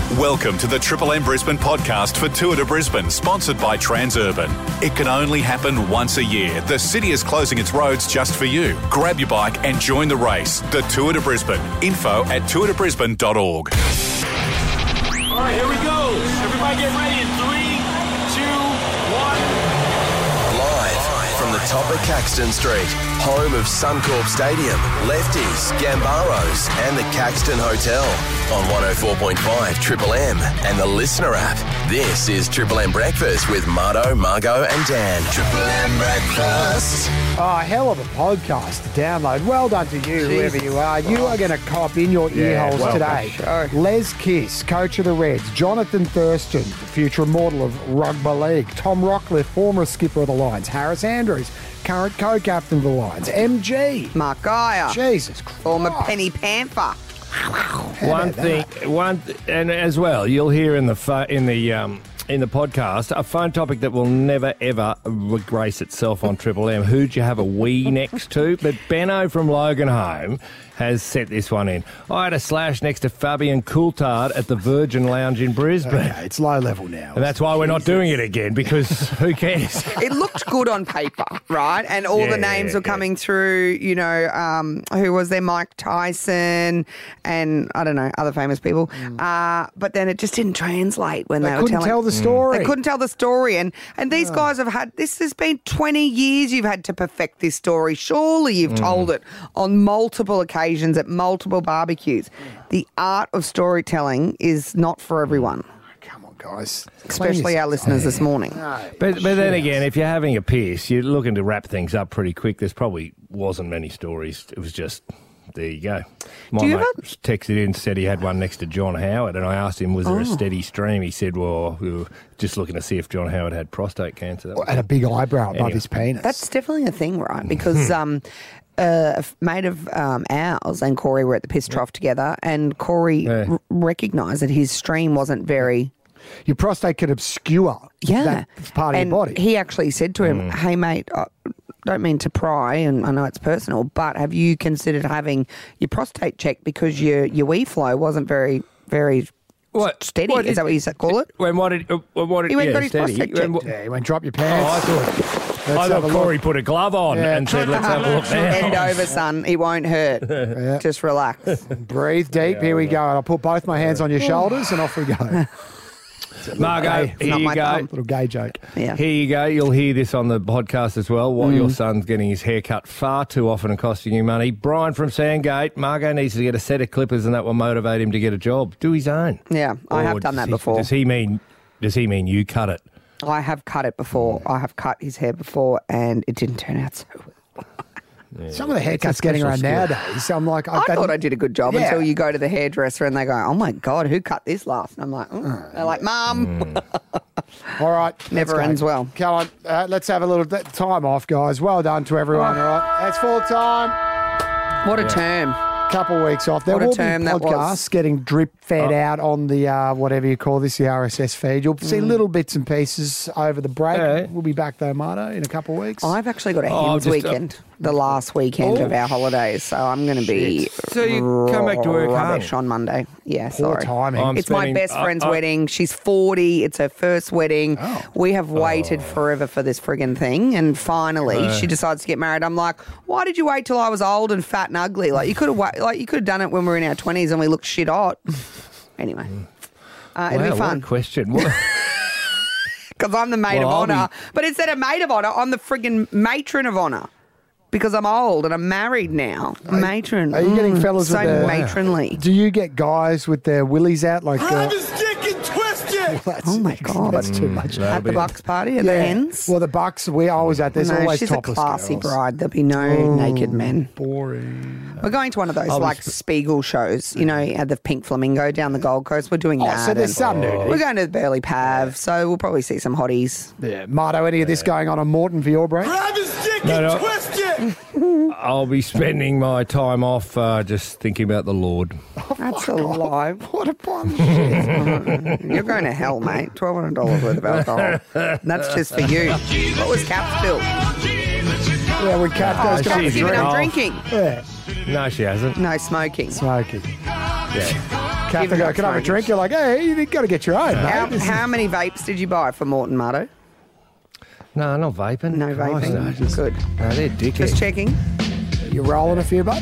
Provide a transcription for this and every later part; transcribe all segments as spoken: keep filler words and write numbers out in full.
Welcome to the Triple M Brisbane podcast for Tour de Brisbane, sponsored by Transurban. It can only happen once a year. The city is closing its roads just for you. Grab your bike and join the race. The Tour de Brisbane. Info at tour de brisbane dot org. All right, here we go. Everybody get ready in three, two, one. Live from the top of Caxton Street, home of Suncorp Stadium, Lefties, Gambaros and the Caxton Hotel. On one oh four point five Triple M and the Listener app. This is Triple M Breakfast with Marto, Margot and Dan. Triple M Breakfast. Oh, hell of a podcast to download. Well done to you, whoever you are. You are going to cop in your ear Yeah, holes well today. done. Les Kiss, coach of the Reds. Jonathan Thurston, the future immortal of rugby league. Tom Rockcliffe, former skipper of the Lions. Harris Andrews, current co-captain of the Lions. M G. Mark Geyer, Jesus Christ. former Penny Panther. One thing, one, and as well, you'll hear in the pho- in the um, in the podcast a phone topic that will never ever grace itself on Triple M. Who'd you have a wee next to? But Benno from Logan Home has set this one in. I had a slash next to Fabian Coulthard at the Virgin Lounge in Brisbane. Okay, it's low level now. And that's why we're not doing it again, because who cares? It looked good on paper, right? And all Yeah, the names yeah, were coming through, you know, um, who was there? Mike Tyson and, I don't know, other famous people. Uh, but then it just didn't translate when they, They were couldn't telling. tell the story. They couldn't tell the story. And, and these guys have had, this has been twenty years you've had to perfect this story. Surely you've told it on multiple occasions at multiple barbecues. The art of storytelling is not for everyone, Come on, guys. especially our listeners this morning. But, but then again, if you're having a piss, you're looking to wrap things up pretty quick. There's probably wasn't many stories. It was just, there you go. My Do you mate ever- texted in, said he had one next to John Howard, and I asked him, was there a steady stream? He said, well, we were just looking to see if John Howard had prostate cancer. That was And a big eyebrow above Anyway. his penis. That's definitely a thing, right? Because um, uh, a f- mate of um, ours and Corey were at the piss trough together, and Corey Yeah. r- recognised that his stream wasn't very. Your prostate could obscure Yeah, that part of and your body. he actually said to him, "Hey, mate, I don't mean to pry, and I know it's personal, but have you considered having your prostate checked because your your wee flow wasn't very very What? steady? What Is did- that what you said, call it?" When what did, uh, what did He went and yeah, got his steady. prostate When checked. what- Yeah, he went, drop your Oh, I pants. thought, Let's I have a thought look. Corey put a glove on Yeah. and said, let's have a look now. Bend over, son. It won't hurt. Just relax. Breathe deep. Here we go. And I'll put both my hands on your shoulders and off we go. Margot, It's here not you my go. thumb. Little gay joke. Yeah. Here you go. You'll hear this on the podcast as well. What your son's getting his hair cut far too often and costing you money. Brian from Sandgate. Margot needs to get a set of clippers, and that will motivate him to get a job. Do his own. Yeah, I Or have done does that he- before. Does he mean? Does he mean you cut it? I have cut it before. I have cut his hair before, and it didn't turn out so well. Some of the It's a haircuts getting special around skill. nowadays, I'm like, I thought I did a good job Yeah. until you go to the hairdresser and they go, "Oh my God, who cut this last?" And I'm like, mm. They're like, "Mum." All right. Never let's go. ends well. Come on. Uh, let's have a little bit time off, guys. Well done to everyone. All right. That's full time. What a term. Couple weeks off. There What a will be term that was. podcasts getting drip fed out on the uh, whatever you call this, the R S S feed. You'll see little bits and pieces over the break. Yeah. We'll be back though, Marto, in a couple of weeks. I've actually got a Oh, hens just, uh, weekend, the last weekend Oh. of our holidays, so I'm going to be So you come back to work rubbish hung? on Monday. Yeah, Poor sorry. timing. I'm It's my spending- best I- friend's I- wedding. She's forty. It's her first wedding. Oh. We have waited forever for this friggin' thing, and finally she decides to get married. I'm like, why did you wait till I was old and fat and ugly? Like you could have, like you could have done it when we were in our twenties and we looked shit hot. Anyway, uh, it'll Wow, be what fun a question. What- because I'm the maid Well, of I'll honour. be- But instead of maid of honour, I'm the friggin' matron of honour. Because I'm old and I'm married now. Matron. are you getting Mm, fellas so with their- matronly. Do you get guys with their willies out like? Uh, stick and twist it. that's, Oh, my God. that's too much. At the Bucks party, at the hens. Well, the Bucks. We always at. There's no, always she's a topless classy girls. bride. There'll be no naked men. Boring. We're going to one of those I'll be like sp- Spiegel shows, you know, at the Pink Flamingo down the Gold Coast. We're doing Oh, that. so there's and some nudity. We're going to the Burleigh Pav, so we'll probably see some hotties. Yeah, Marto, any of this going on on Morton for your break? Grab his stick No, and no. twist it. I'll be spending my time off uh, just thinking about the Lord. That's a lie. What a bunch of shit. You're going to hell, mate. twelve hundred dollars worth of alcohol. That's just for you. What was Cap's bill? Yeah, when Cat goes Oh, to she's Giving drink. up Oh. drinking. yeah, No, she hasn't. No smoking. smoking. Yeah. Catherine Give go, it can I have a up, drink? You're like, hey, you've got to get your own, mate. How, This is- how many vapes did you buy for Morton, Marto? No, not vaping. No Christ, vaping. no, just- Good. No, they're dickheads. Just checking. You're rolling a few, bud?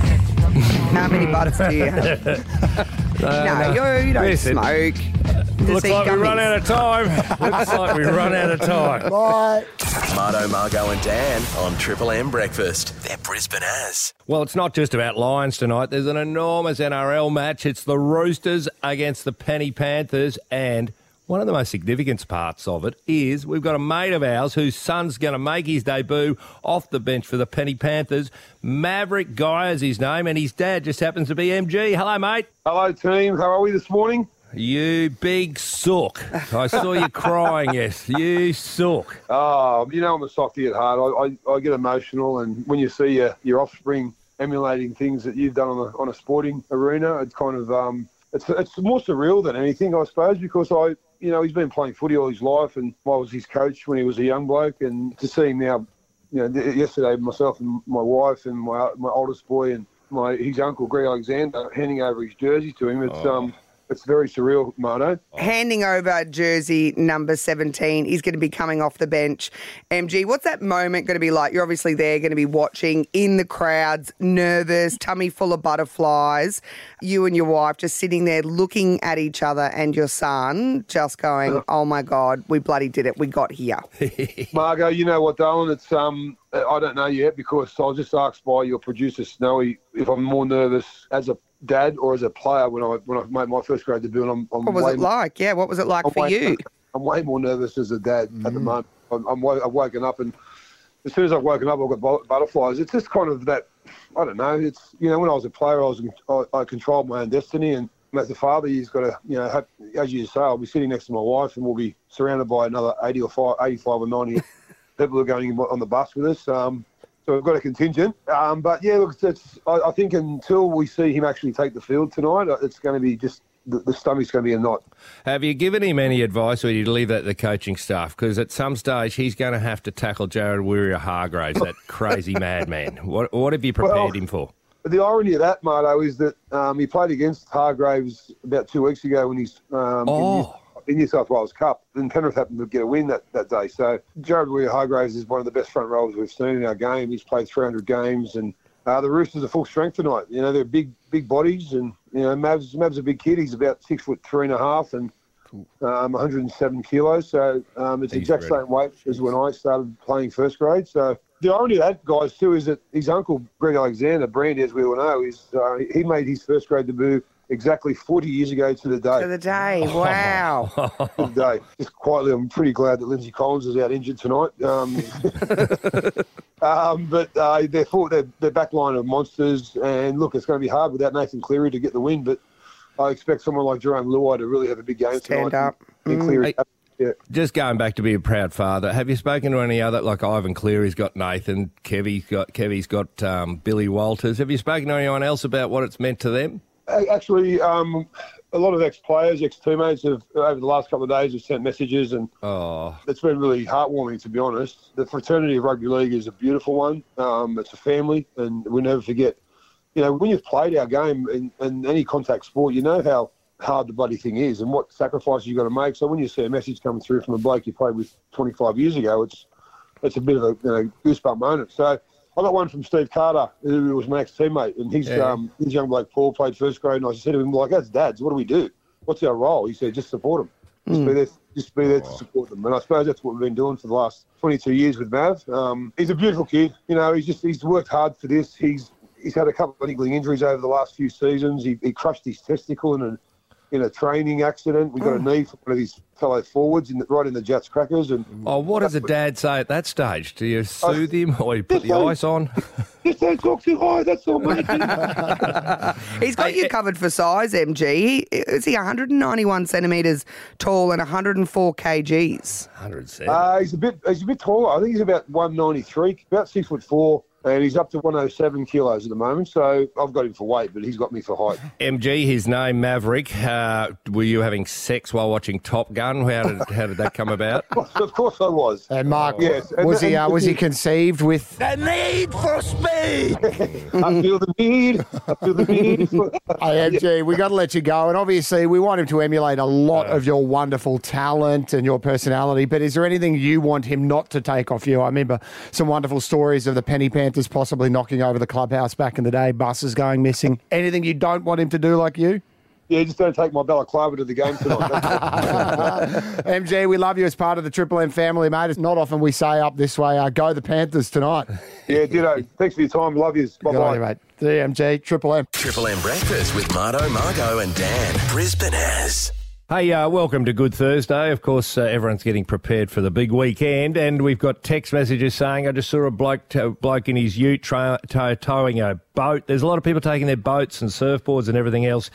How many butts do you have? no, no. You, you don't Listen, smoke. Looks eat like we gummies. run out of time. Looks like we run out of time. Bye. Marto, Margo and Dan on Triple M Breakfast. They're Brisbane as. Well, it's not just about Lions tonight. There's an enormous N R L match. It's the Roosters against the Penny Panthers, and one of the most significant parts of it is we've got a mate of ours whose son's going to make his debut off the bench for the Penny Panthers. Maverick Guy is his name, and his dad just happens to be M G. Hello, mate. Hello, team. How are we this morning? You big sook. I saw you crying, yes. You sook. Oh, you know I'm a softie at heart. I, I, I get emotional, and when you see your, your offspring emulating things that you've done on a, on a sporting arena, it's kind of um, it's it's more surreal than anything, I suppose, because I, you know, he's been playing footy all his life, and I was his coach when he was a young bloke, and to see him now, you know, yesterday myself and my wife and my my oldest boy and my his uncle Greg Alexander handing over his jersey to him, it's Oh. um. It's very surreal, Marto. Handing over jersey number seventeen. He's going to be coming off the bench. M G, what's that moment going to be like? You're obviously there, going to be watching in the crowds, nervous, tummy full of butterflies. You and your wife just sitting there looking at each other and your son just going, oh, my God, we bloody did it. We got here. Margo, you know what, darling? It's um, I don't know yet because I was just asked by your producer Snowy if I'm more nervous as a dad or as a player when I when I made my first grade debut. And I'm, I'm What was way it more, like? Yeah, what was it like I'm for way, you? I'm way more nervous as a dad at the moment. I'm, I'm wo- I've woken up, and as soon as I've woken up, I've got bu- butterflies. It's just kind of that. I don't know. It's you know when I was a player, I was I, I controlled my own destiny, and as a father, you've got to you know have, as you say, I'll be sitting next to my wife, and we'll be surrounded by another eighty or five, eighty-five or ninety people who are going on the bus with us. Um, So we've got a contingent. Um, but, yeah, look, it's, I, I think until we see him actually take the field tonight, it's going to be just the, the stomach's going to be a knot. Have you given him any advice, or do you leave that to the coaching staff? Because at some stage he's going to have to tackle Jared Warrior-Hargraves, that crazy madman. What, what have you prepared Well, him for? The irony of that, Marto, is that um, he played against Hargraves about two weeks ago when he's um, Oh. in, New, in New South Wales Cup, and Penrith happened to get a win that, that day. So Jared Warrior-Hargraves is one of the best front rowers we've seen in our game. He's played three hundred games, and uh, the Roosters are full strength tonight. You know, they're big, big bodies, and you know, Mav's Mav's a big kid. He's about six foot three and a half, and um, one hundred seven kilos. So um, it's the He's exact ready. same weight as when I started playing first grade. So the irony of that, guys, too, is that his uncle, Greg Alexander, Brandy, as we all know, is uh, he made his first grade debut exactly forty years ago to the day. To the day. Wow. To the day. Just quietly, I'm pretty glad that Lindsay Collins is out injured tonight. Um, um, but uh, they're, full, they're, they're back line of monsters. And look, it's going to be hard without Nathan Cleary to get the win, but I expect someone like Jerome Luai to really have a big game Stand tonight. up. And Cleary, Hey. yeah. Just going back to be a proud father, have you spoken to any other, like Ivan Cleary's got Nathan, Kevy's got, Kevy's got um, Billy Walters. Have you spoken to anyone else about what it's meant to them? Actually, um, a lot of ex-players, ex-teammates have, over the last couple of days, have sent messages, and Oh, it's been really heartwarming, to be honest. The fraternity of rugby league is a beautiful one. Um, it's a family, and we'll never forget. You know, when you've played our game in, in any contact sport, you know how hard the bloody thing is and what sacrifices you've got to make. So when you see a message coming through from a bloke you played with twenty-five years ago, it's it's a bit of a you know, goosebump moment. So I got one from Steve Carter, who was my ex-teammate, and his, Yeah. um, his young bloke Paul played first grade, and I said to him, like, that's dads, what do we do? What's our role? He said, just support them. Just be there, just be there to support them. And I suppose that's what we've been doing for the last twenty-two years with Mav. Um, he's a beautiful kid. You know, he's just he's worked hard for this. He's he's had a couple of niggling injuries over the last few seasons. He, he crushed his testicle in a in a training accident. We got a knee from one of his fellow forwards in the, right in the Jats crackers. And oh, what does a dad say at that stage? Do you soothe him, or you put the ice on? just don't talk too high. That's all, mate. He's got you covered for size, M G. He, is he one hundred ninety-one centimetres tall and one hundred four kilograms? one hundred seven. Uh, he's a bit. He's a bit taller. I think he's about one ninety-three, about six foot four. And he's up to one oh seven kilos at the moment, so I've got him for weight, but he's got me for height. M G, his name Maverick. Uh, were you having sex while watching Top Gun? How did how did that come about? Of course I was. And Mark, Yes. And- was he uh, and- was he conceived with? The need for speed. I feel the need. I feel the need. Hey, M G, we got to let you go, and obviously we want him to emulate a lot of your wonderful talent and your personality. But is there anything you want him not to take off you? I remember some wonderful stories of the Penny Panthers possibly knocking over the clubhouse back in the day, buses going missing. Anything you don't want him to do like you? Yeah, just don't take my balaclava to the game tonight. M G, we love you as part of the Triple M family, mate. It's not often we say up this way, uh, go the Panthers tonight. Yeah, ditto. Thanks for your time. Love you. Good on Bye-bye. you, mate. See you, M G, Triple M. Triple M Breakfast with Marto, Margo and Dan. Brisbane has. Hey, uh, welcome to Good Thursday. Of course, uh, everyone's getting prepared for the big weekend, and we've got text messages saying, I just saw a bloke, t- bloke in his ute tra- tow- towing a boat. There's a lot of people taking their boats and surfboards and everything else.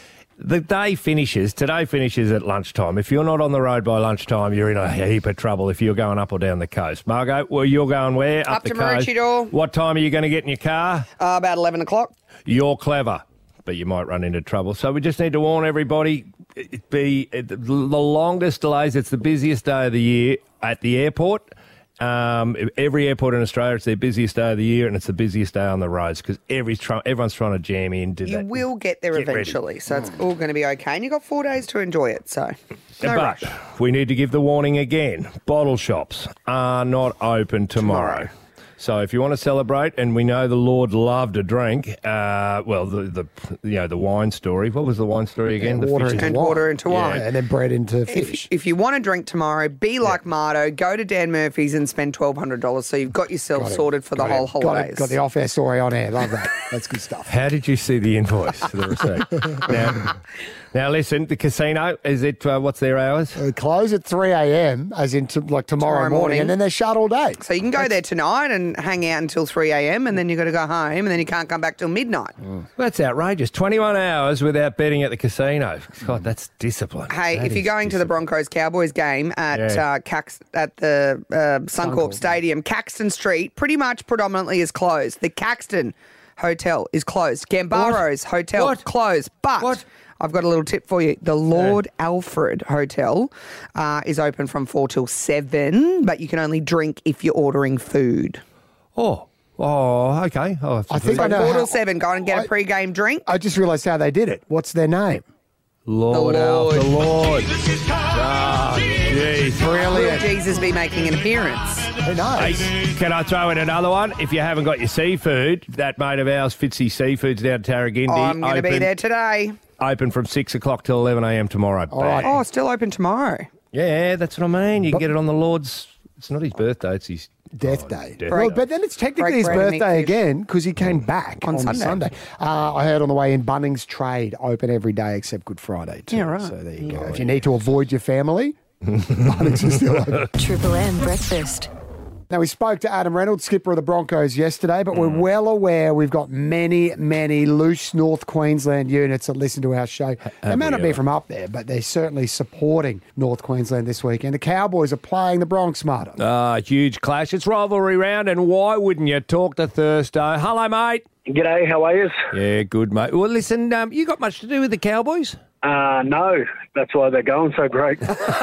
The day finishes, today finishes at lunchtime. If you're not on the road by lunchtime, you're in a heap of trouble if you're going up or down the coast. Margo, well, you're going where? Up the to coast. Maroochydore. What time are you going to get in your car? Uh, about eleven o'clock. You're clever, but you might run into trouble. So we just need to warn everybody, it be it, the longest delays. It's the busiest day of the year at the airport. Um, every airport in Australia, it's their busiest day of the year, and it's the busiest day on the roads because every try, everyone's trying to jam in. Do You that. will get there Get eventually, ready. so it's all going to be okay. And you've got four days to enjoy it, so no but rush. we need to give the warning again. Bottle shops are not open tomorrow. Tomorrow. So if you want to celebrate, and we know the Lord loved a drink, uh, well, the, the you know the wine story. What was the wine story again? The water fish- into And wine. water into Yeah, wine. and then bread into If, fish. if you want to drink tomorrow, be like Marto, go to Dan Murphy's and spend twelve hundred dollars so you've got yourself Got it. sorted for the Got whole it. Got, holidays. it. Got the off-air story on air. Love that. That's good stuff. How did you see the invoice for the receipt? now, now, listen, the casino, is it, uh, what's their hours? They close at three a.m. as in to, like tomorrow, Tomorrow morning, morning. and then they're shut all day. So you can go there tonight and hang out until three a.m. and then you've got to go home and then you can't come back till midnight. That's outrageous. twenty-one hours without betting at the casino. God, that's discipline. Hey, That if you're is going to the discipline. Broncos Cowboys game at Yeah. uh, Cax- at the uh, Suncorp Stadium, Caxton Street pretty much predominantly is closed. The Caxton Hotel is closed. Gambaro's Hotel What? closed. But What? I've got a little tip for you. The Lord Alfred Hotel uh, is open from four till seven, but you can only drink if you're ordering food. Oh, oh, okay. I'll have to I think do I that. know four how- till seven, go and get I- a pre-game drink. I just realised how they did it. What's their name? Lord, The Alf, Lord. the Lord. Ah, jeez. Will Brilliant. Jesus be making an appearance? Who knows? Hey, can I throw in another one? If you haven't got your seafood, that mate of ours, Fitzy Seafoods down Tarragindi, I'm going to be open- there today. Open from six o'clock till eleven a.m. tomorrow. All right. Oh, still open tomorrow. Yeah, that's what I mean. You can get it on the Lord's. It's not his birthday. It's his Death Day. Death Well, Day. but then it's technically Break his bread and eat birthday fish. again because he came back on, On Sunday. Sunday. Uh, I heard on the way in Bunnings Trade open every day except Good Friday too. Yeah, right. So there you go. If you need to avoid your family, Bunnings is still open. Triple M breakfast. Now, we spoke to Adam Reynolds, skipper of the Broncos, yesterday, but we're well aware we've got many, many loose North Queensland units that listen to our show. They may we not be ever? from up there, but they're certainly supporting North Queensland this weekend. The Cowboys are playing the Bronx, Martin. Ah, huge clash. It's rivalry round, and why wouldn't you talk to Thursday? Hello, mate. G'day, how are you? Yeah, good, mate. Well, listen, um, you got much to do with the Cowboys? Uh, no, that's why they're going so great.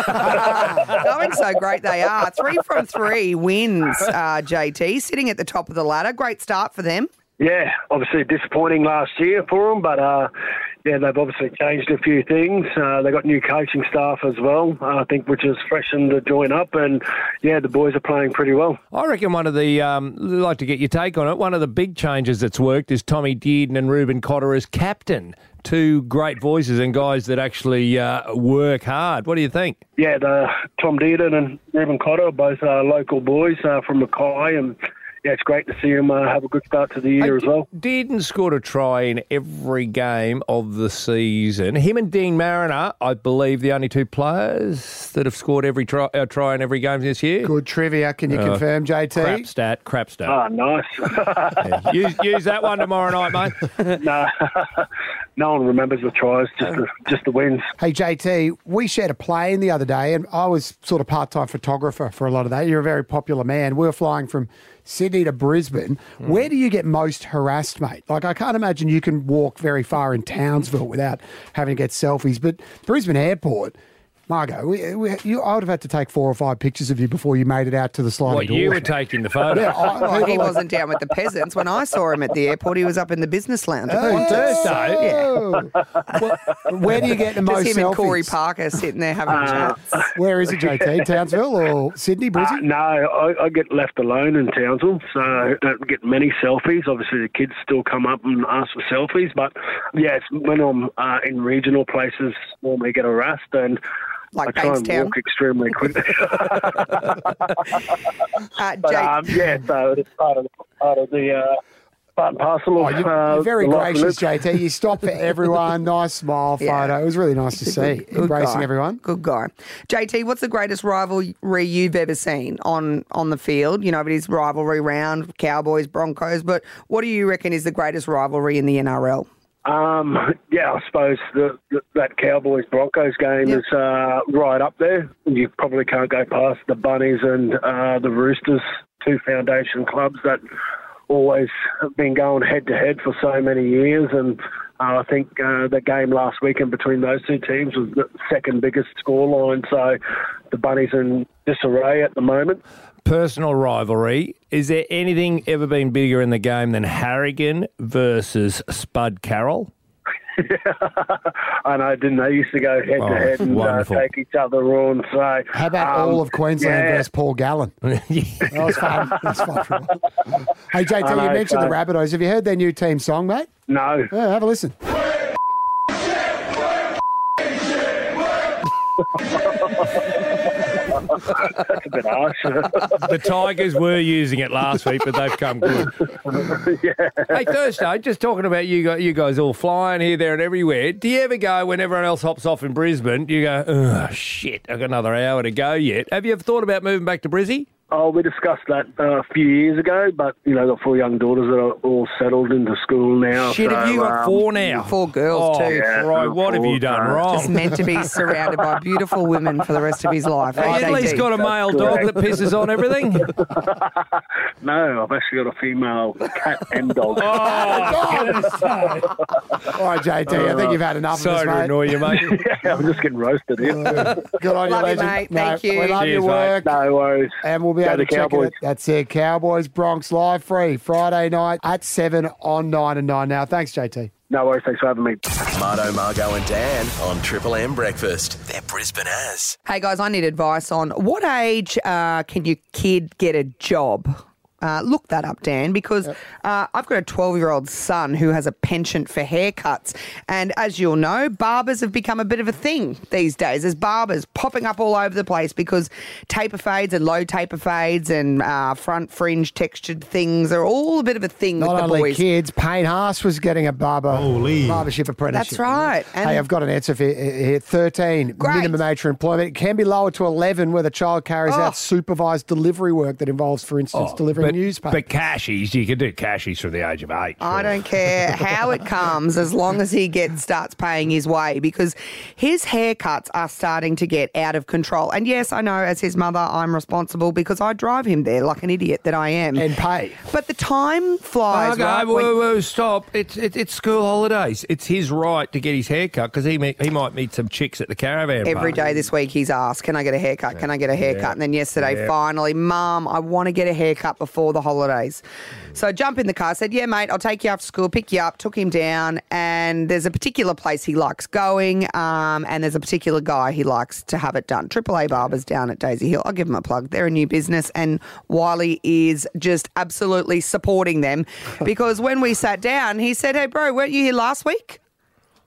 Going so great they are. Three from three wins, uh, J T, sitting at the top of the ladder. Great start for them. Yeah, obviously disappointing last year for them, but uh, yeah, they've obviously changed a few things. Uh, they got new coaching staff as well, uh, I think, which is freshened the joint up, and yeah, the boys are playing pretty well. I reckon one of the, um, I'd like to get your take on it, one of the big changes that's worked is Tommy Dearden and Ruben Cotter as captain. Two great voices and guys that actually uh, work hard. What do you think? Yeah, the Tom Dearden and Ruben Cotter are both uh, local boys uh, from Mackay, and yeah, it's great to see them uh, have a good start to the year as well. Dearden scored a try in every game of the season. Him and Dean Mariner, I believe, the only two players that have scored every try, uh, try in every game this year. Good trivia. Can you Uh, confirm, J T? Crap stat, crap stat. Ah, nice. Yeah. use, use that one tomorrow night, mate. no, no one remembers the tries, just the, just the wins. Hey, J T, we shared a plane the other day, and I was sort of part-time photographer for a lot of that. You're a very popular man. We were flying from Sydney to Brisbane. Mm. Where do you get most harassed, mate? Like, I can't imagine you can walk very far in Townsville without having to get selfies, but Brisbane Airport... Margo, we, we, you, I would have had to take four or five pictures of you before you made it out to the sliding What, door. you were taking the photo? Yeah, I, Well, he wasn't down with the peasants. When I saw him at the airport, he was up in the business lounge. Oh, Thursday? Yeah. Well, where do you get the most Just him selfies? and Corey Parker sitting there having Uh, chats. Where is it, J T? Townsville or Sydney, Uh, Brisbane? no, I, I get left alone in Townsville, so I don't get many selfies. Obviously, the kids still come up and ask for selfies, but yeah, it's when I'm uh, in regional places, normally get harassed, and Like I try and Bankstown. walk extremely quick. Uh, but Jake, um, yeah, so it's part of part of the uh, part and parcel Oh, of. you're, uh, you're very the life we gracious, live. J T. You stop for everyone. Nice smile Yeah. photo. It was really nice to He's a see. good- good Embracing guy. everyone. Good guy. J T, what's the greatest rivalry you've ever seen on, on the field? You know, it is rivalry round, Cowboys, Broncos, but what do you reckon is the greatest rivalry in the N R L? Um, yeah, I suppose the, the, that Cowboys Broncos game Yep. is uh, right up there. You probably can't go past the Bunnies and uh, the Roosters, two foundation clubs that always have been going head to head for so many years. And uh, I think uh, the game last weekend between those two teams was the second biggest scoreline. So the Bunnies in disarray at the moment. Personal rivalry. Is there anything ever been bigger in the game than Harrigan versus Spud Carroll? I know, didn't they? Used to go head Oh, to head and uh, wonderful. take each other on. So How about um, all of Queensland yeah. versus Paul Gallen? That was fun. That was fun. Hey, J T, I you know, mentioned so- the Rabbitohs. Have you heard their new team song, mate? No. Yeah, have a listen. That's a bit harsh. The Tigers were using it last week, but they've come good. yeah. Hey, Thursday, just talking about you guys, you guys all flying here, there and everywhere. Do you ever go, when everyone else hops off in Brisbane, you go, oh, shit, I've got another hour to go yet. Have you ever thought about moving back to Brizzy? Oh, we discussed that uh, a few years ago, but, you know, got four young daughters that are all settled into school now. Shit, so, have you got um, four now? Four girls, oh, too. Yeah, right, what have you done four, uh, wrong? Just meant to be surrounded by beautiful women for the rest of his life. Have you Hey, at least J T? got a male dog that pisses on everything? No, I've actually got a female cat and dog. Oh, All right, J T, I think you've had enough sorry of to this, mate. annoy you, mate. Yeah, I'm just getting roasted here. Good on you, Love you, legend. mate. No, Thank you. We love Cheers, your mate. work. No worries. And we'll be Go able to the check Cowboys. it. That's it. Cowboys, Bronx, live free, Friday night at seven on nine and nine now. Thanks, J T. No worries. Thanks for having me. Marto, Margo and Dan on Triple M Breakfast. They're Brisbane as. Hey, guys, I need advice on what age uh, can your kid get a job? Uh, look that up, Dan, because uh, I've got a twelve-year-old son who has a penchant for haircuts. And as you'll know, barbers have become a bit of a thing these days. There's barbers popping up all over the place because taper fades and low taper fades and uh, front fringe textured things are all a bit of a thing Not with the only boys. kids, Payne Haas was getting a barber barbership apprenticeship. That's right. And Hey, I've got an answer for you here. thirteen, Great. minimum age for employment. It can be lowered to eleven where the child carries Oh. out supervised delivery work that involves, for instance, delivering but, newspapers. But cashies, you can do cashies from the age of eight. I sure. don't care how it comes as long as he gets starts paying his way because his haircuts are starting to get out of control. And yes, I know as his mother, I'm responsible because I drive him there like an idiot that I am. And pay. But the time flies, Okay, right? whoa, When- whoa, stop. It's, it, it's school holidays. It's his right to get his haircut because he, may- he might meet some chicks at the caravan Every party. day this week he's asked, can I get a haircut? Can I get a haircut? Yeah. And then yesterday, Yeah. finally, Mum, I want to get a haircut before the holidays. So I jump in the car, said, yeah, mate, I'll take you after school, pick you up, took him down. And there's a particular place he likes going um, and there's a particular guy he likes to have it done. Triple A Barbers down at Daisy Hill. I'll give them a plug. They're a new business and Wiley is just absolutely supporting them because when we sat down, he said, hey, bro, weren't you here last week?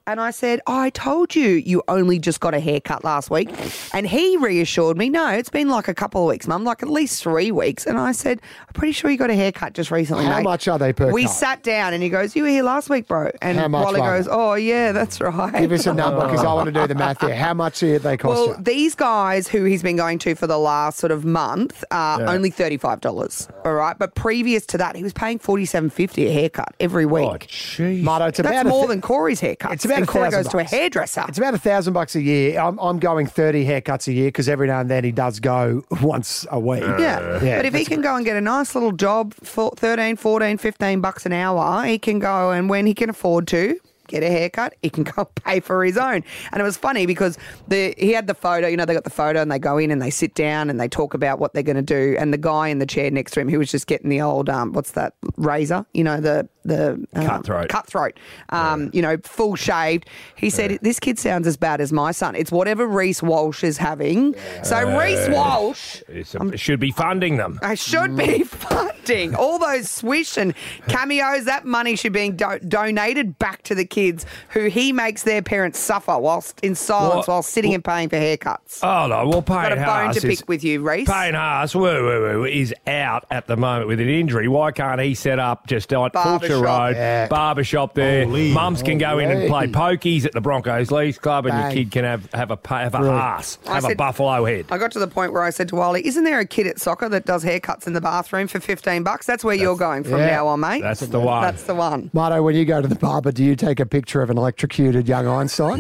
And I said, oh, I told you you only just got a haircut last week. And he reassured me, no, it's been like a couple of weeks, Mum, like at least three weeks. And I said, I'm pretty sure you got a haircut just recently, How mate. much are they per We cut? sat down and he goes, you were here last week, bro. And How much, Wally Wally? goes, oh, yeah, that's right. Give us a number because I want to do the math here. How much do they cost Well, you? these guys who he's been going to for the last sort of month are Yeah. only thirty-five dollars, all right? But previous to that, he was paying forty-seven fifty a haircut every week. Oh, jeez. Marto, it's That's about a more th- than Corey's haircut. It's about and a Corey thousand goes to a bucks. hairdresser. It's about a thousand bucks a year. I'm, I'm going thirty haircuts a year because every now and then he does go once a week. Yeah. Yeah, but if he that's can go and get a nice little job for thirteen, fourteen, fifteen bucks an hour, he can go and when he can afford to get a haircut, he can go pay for his own. And it was funny because the he had the photo, you know, they got the photo and they go in and they sit down and they talk about what they're going to do. And the guy in the chair next to him, he was just getting the old, um, what's that, razor, you know, the, the um, Cutthroat. Cutthroat, um, yeah. you know, full shaved. He said, yeah. This kid sounds as bad as my son. It's whatever Reece Walsh is having. Yeah. So Reece Walsh... It should be funding them. I should be funding all those Swish and cameos. That money should be do- donated back to the kids who he makes their parents suffer whilst in silence Well, while sitting and paying for haircuts. Oh, no. Well, Payne Got a bone Haas to is, pick with you, Reece. Payne Haas woo, woo, woo, is out at the moment with an injury. Why can't he set up just on Barbershop. Fulcher Road, Yeah. barbershop there? Holy. Mums can go in and play Holy. pokies at the Broncos Leagues Club and Bang. your kid can have, have a have a Brilliant. ass, I have a said- buffalo head. I got to the point where I said to Wiley, isn't there a kid at soccer that does haircuts in the bathroom for fifteen bucks? That's where you're going from yeah. now on, mate. That's the one. That's the one. Marto, when you go to the barber, do you take a picture of an electrocuted young Einstein?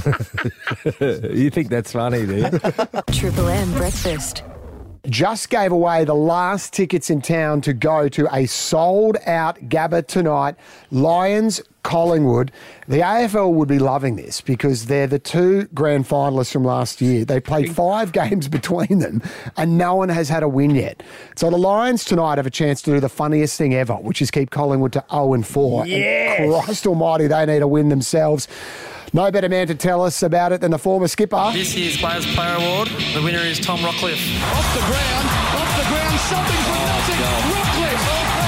You think that's funny, do you? Triple M breakfast. Just gave away the last tickets in town to go to a sold-out Gabba tonight, Lions Collingwood. The A F L would be loving this because they're the two grand finalists from last year. They played five games between them and no one has had a win yet. So the Lions tonight have a chance to do the funniest thing ever, which is keep Collingwood to oh and four. Yes! And Christ almighty, they need a win themselves. No better man to tell us about it than the former skipper. This year's Players Player Award, the winner is Tom Rockcliffe. Off the ground, off the ground, something from nothing. Rockcliffe.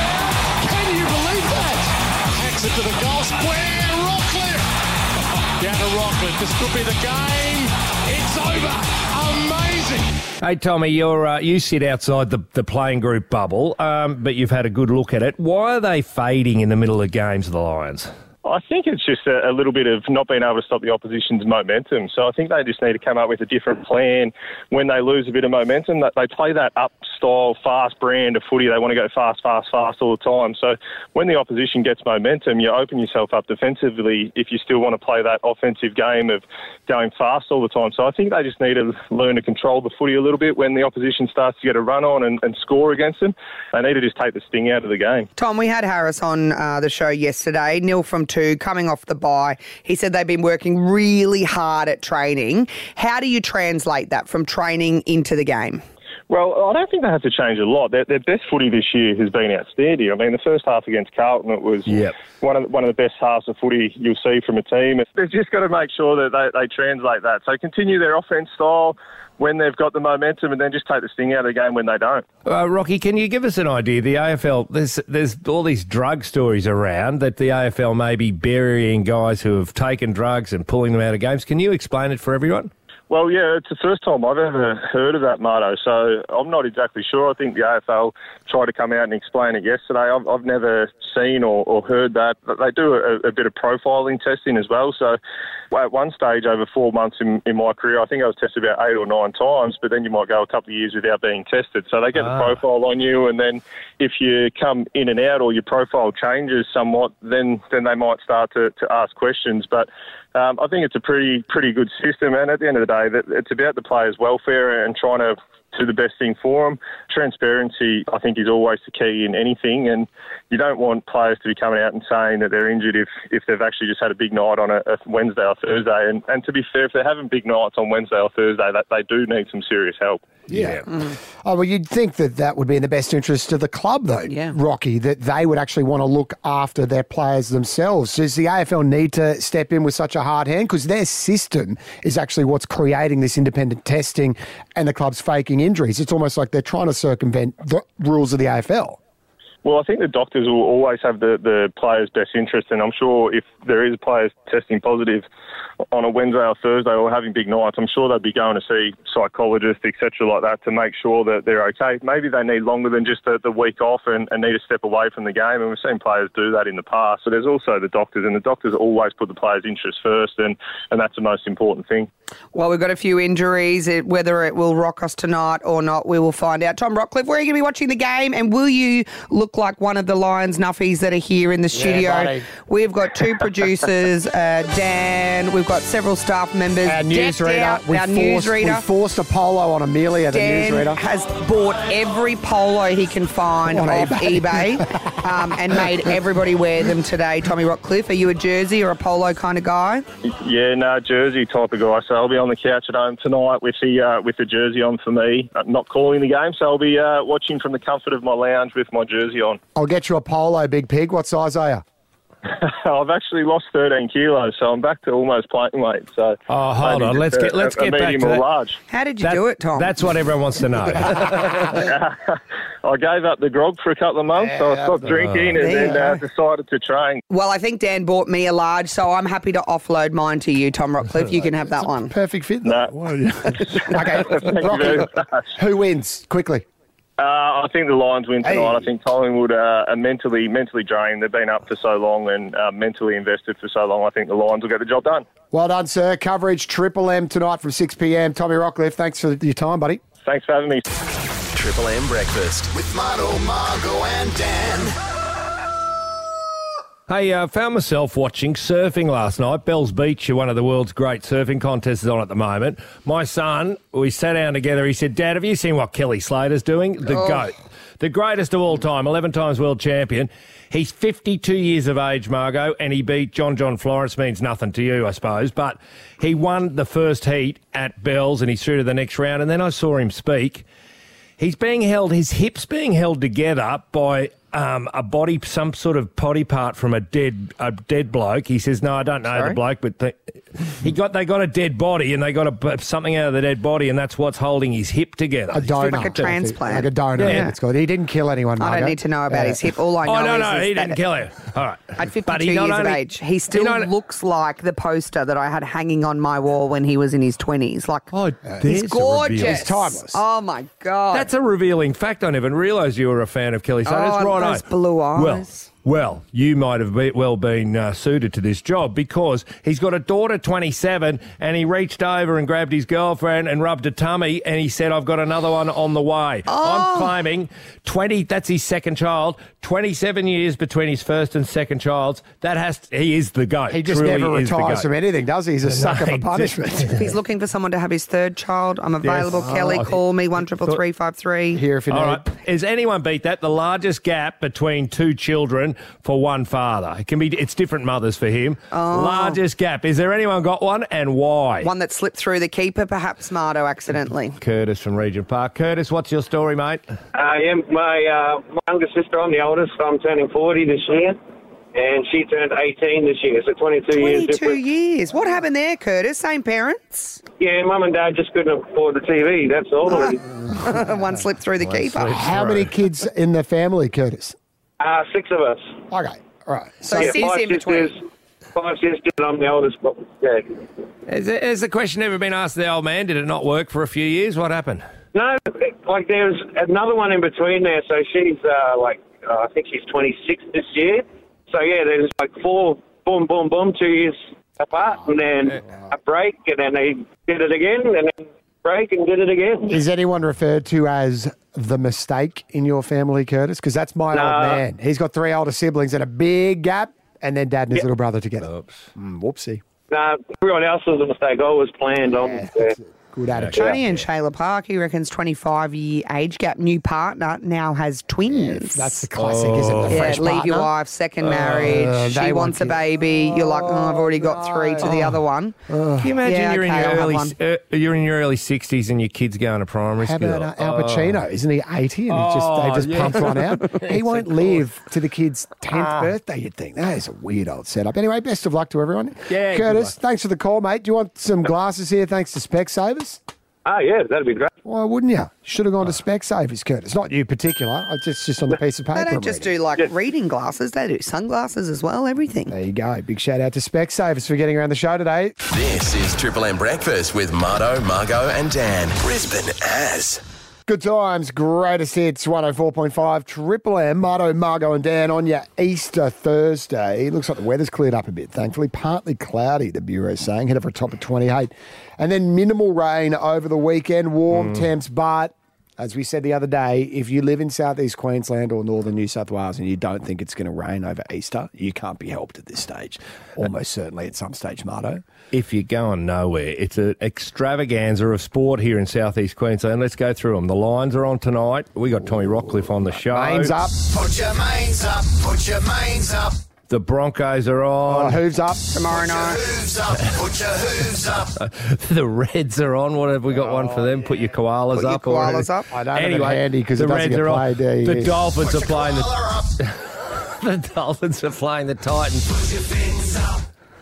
Can you believe that? Hacks it to the goal square. Rockcliffe. Down to Rockcliffe. This could be the game. It's over. Amazing. Hey, Tommy, you're, uh, you sit outside the, the playing group bubble, um, but you've had a good look at it. Why are they fading in the middle of games, the Lions? I think it's just a, a little bit of not being able to stop the opposition's momentum. So I think they just need to come up with a different plan when they lose a bit of momentum. That they play that up style, fast brand of footy. They want to go fast, fast, fast all the time. So when the opposition gets momentum, you open yourself up defensively if you still want to play that offensive game of going fast all the time. So I think they just need to learn to control the footy a little bit when the opposition starts to get a run on and, and score against them. They need to just take the sting out of the game. Tom, we had Harris on uh, the show yesterday. Nil from two, coming off the bye. He said they've been working really hard at training. How do you translate that from training into the game? Well, I don't think they have to change a lot. Their, their best footy this year has been outstanding. I mean, the first half against Carlton, it was Yep. one of the, one of the best halves of footy you'll see from a team. They've just got to make sure that they, they translate that. So continue their offense style when they've got the momentum and then just take the sting out of the game when they don't. Uh, Rocky, can you give us an idea? The A F L, there's there's all these drug stories around that the A F L may be burying guys who have taken drugs and pulling them out of games. Can you explain it for everyone? Well, yeah, it's the first time I've ever heard of that, Marto, so I'm not exactly sure. I think the A F L tried to come out and explain it yesterday. I've, I've never seen or, or heard that. But they do a, a bit of profiling testing as well. So at one stage over four months in, in my career, I think I was tested about eight or nine times, but then you might go a couple of years without being tested. So they get Ah. the profile on you, and then if you come in and out or your profile changes somewhat, then, then they might start to, to ask questions. But Um, I think it's a pretty pretty good system, and at the end of the day, that it's about the players' welfare and trying to do the best thing for them. Transparency, I think, is always the key in anything, and you don't want players to be coming out and saying that they're injured if, if they've actually just had a big night on a, a Wednesday or Thursday. And, and to be fair, if they're having big nights on Wednesday or Thursday, that they do need some serious help. Yeah. Mm. Oh, well, you'd think that that would be in the best interest of the club, though, Yeah. Rocky, that they would actually want to look after their players themselves. Does the A F L need to step in with such a hard hand? Because their system is actually what's creating this independent testing and the club's faking injuries. It's almost like they're trying to circumvent the rules of the A F L. Well, I think the doctors will always have the, the players' best interest, and I'm sure if there is players testing positive on a Wednesday or Thursday or having big nights, I'm sure they'd be going to see psychologists, et cetera, like that to make sure that they're okay. Maybe they need longer than just the, the week off and, and need to step away from the game, and we've seen players do that in the past. So there's also the doctors, and the doctors always put the players' interest first, and, and that's the most important thing. Well, we've got a few injuries. It, whether it will rock us tonight or not, we will find out. Tom Rockcliffe, where are you going to be watching the game, and will you look like one of the Lions nuffies that are here in the studio? Yeah, we've got two producers, uh, Dan, we've got several staff members. Our newsreader. We our forced, newsreader. We forced a polo on Amelia, the Dan newsreader. has bought every polo he can find On off eBay. eBay, um, and made everybody wear them today. Tommy Rockcliffe, are you a jersey or a polo kind of guy? Yeah, no, jersey type of guy. So I'll be on the couch at home tonight with the uh, with the jersey on for me. Uh, not calling the game, so I'll be uh, watching from the comfort of my lounge with my jersey on. I'll get you a polo, big pig. What size are you? I've actually lost thirteen kilos, so I'm back to almost playing weight. So oh, hold on, let's get let's get back to that. Large. How did you that, do it, Tom? That's what everyone wants to know. I gave up the grog for a couple of months, yeah, so I stopped drinking and then uh, decided to train. Well, I think Dan bought me a large, so I'm happy to offload mine to you, Tom Rockcliffe. You can have that one. Perfect fit. No. Okay, Rocky, who wins? Quickly. Uh, I think the Lions win tonight. Hey. I think Collingwood uh, are mentally mentally drained. They've been up for so long and uh, mentally invested for so long. I think the Lions will get the job done. Well done, sir. Coverage Triple M tonight from six p.m. Tommy Rockcliffe, thanks for your time, buddy. Thanks for having me. Triple M Breakfast with Marto, Margo and Dan. Hey, I uh, found myself watching surfing last night. Bells Beach, one of the world's great surfing contests, is on at the moment. My son, we sat down together. He said, Dad, have you seen what Kelly Slater's doing? The oh. GOAT. The greatest of all time, eleven times world champion. He's fifty-two years of age, Margot, and he beat John John Florence. Means nothing to you, I suppose. But he won the first heat at Bells and he's through to the next round. And then I saw him speak. He's being held, his hips being held together by um, a body, some sort of body part from a dead a dead bloke. He says, no, I don't know Sorry? the bloke, but they, he got they got a dead body and they got a, something out of the dead body and that's what's holding his hip together. A donor. Like a transplant. Like a donor, yeah. it's called. He didn't kill anyone, Margo. I don't need to know about yeah. his hip. All I know oh, no, is no, is he that didn't kill him. All right. At fifty-two years only, of age, he still he looks like the poster that I had hanging on my wall when he was in his twenties. Like, oh, he's gorgeous. He's timeless. Oh, my God. That's a revealing fact. I never realised you were a fan of Kelly Slater. Oh, right, those blue eyes. Well, Well, you might have be, well been uh, suited to this job because he's got a daughter, twenty-seven, and he reached over and grabbed his girlfriend and rubbed her tummy and he said, I've got another one on the way. Oh. I'm claiming twenty, that's his second child, twenty-seven years between his first and second child's. That has to, he is the GOAT. He just Truly never retires from anything, does he? He's a no, sucker for punishment. If he's looking for someone to have his third child, I'm available. Yes. Kelly, oh, call me, one triple three five three. Here if you need. All right. Has anyone beat that? The largest gap between two children for one father. It can be. It's different mothers for him. Oh. Largest gap. Is there anyone got one and why? One that slipped through the keeper, perhaps Marto accidentally. Curtis from Regent Park. Curtis, what's your story, mate? Uh, yeah, my, uh, my younger sister, I'm the oldest, so I'm turning forty this year. And she turned eighteen this year, so twenty-two, years different. twenty-two years. What happened there, Curtis? Same parents? Yeah, Mum and Dad just couldn't afford the T V, that's all. One slipped through the One keeper. How many kids in the family, Curtis? Uh, six of us. Okay, all right. So, yeah, sis five in sisters, between. Five sisters, I'm the oldest, but yeah. Has, has the question ever been asked to the old man? Did it not work for a few years? What happened? No, like there's another one in between there, so she's uh, like, uh, I think she's twenty-six this year. So, yeah, there's like four, boom, boom, boom, two years apart, and then a break, and then they did it again, and then break and did it again. Is anyone referred to as the mistake in your family, Curtis? Because that's my no. old man. He's got three older siblings and a big gap, and then dad and his yep. little brother together. Oops. Mm, whoopsie. No, everyone else was a mistake. I was planned on. Yeah, Yeah. Good attitude. Tony and Shayla Park, he reckons twenty-five year age gap. New partner now has twins. That's the classic, isn't it? The yeah, fresh leave partner. your wife, second marriage. Uh, she they wants want a baby. You're like, oh, I've already got three to the other one. Can you imagine Yeah, you're, okay, in your I'll have early, one. uh, you're in your early sixties and your kid's going to primary How school? about uh, Al Pacino? Isn't he eighty and he just, Oh, they just yeah. pumped one out? He won't of live to the kid's tenth Ah. birthday, you'd think. That is a weird old setup. Anyway, best of luck to everyone. Yeah, good Curtis, luck. thanks for the call, mate. Do you want some glasses here thanks to Specsavers? Oh, yeah, that'd be great. Why wouldn't you? Should have gone to Specsavers, Curtis. Not you particular. It's just, just on the piece of paper. They don't I'm just reading. do like reading glasses, they do sunglasses as well, everything. There you go. Big shout out to Specsavers for getting around the show today. This is Triple M Breakfast with Marto, Margo and Dan. Brisbane as. Good times, greatest hits, one oh four point five, Triple M, Marto, Margo and Dan on your Easter Thursday. Looks like the weather's cleared up a bit, thankfully. Partly cloudy, the Bureau's saying, headed for a top of twenty-eight. And then minimal rain over the weekend, warm Mm. temps, but as we said the other day, if you live in southeast Queensland or northern New South Wales and you don't think it's going to rain over Easter, you can't be helped at this stage. Almost certainly at some stage, Marto. If you're going nowhere, it's an extravaganza of sport here in southeast Queensland. Let's go through them. The Lions are on tonight. We got Tommy Rockcliffe on the show. Mains up. Put your mains up, put your mains up. The Broncos are on. Oh, hooves up. Tomorrow night. Hooves up, put your hooves up. The Reds are on. What have we got one for them? Put your koalas Put your up. or- koalas up. I don't have it Anyway, handy because the it doesn't Reds get are on. played there. The yes. Dolphins are Put your playing the koala up. the Dolphins are playing the Titans. Put your fins up.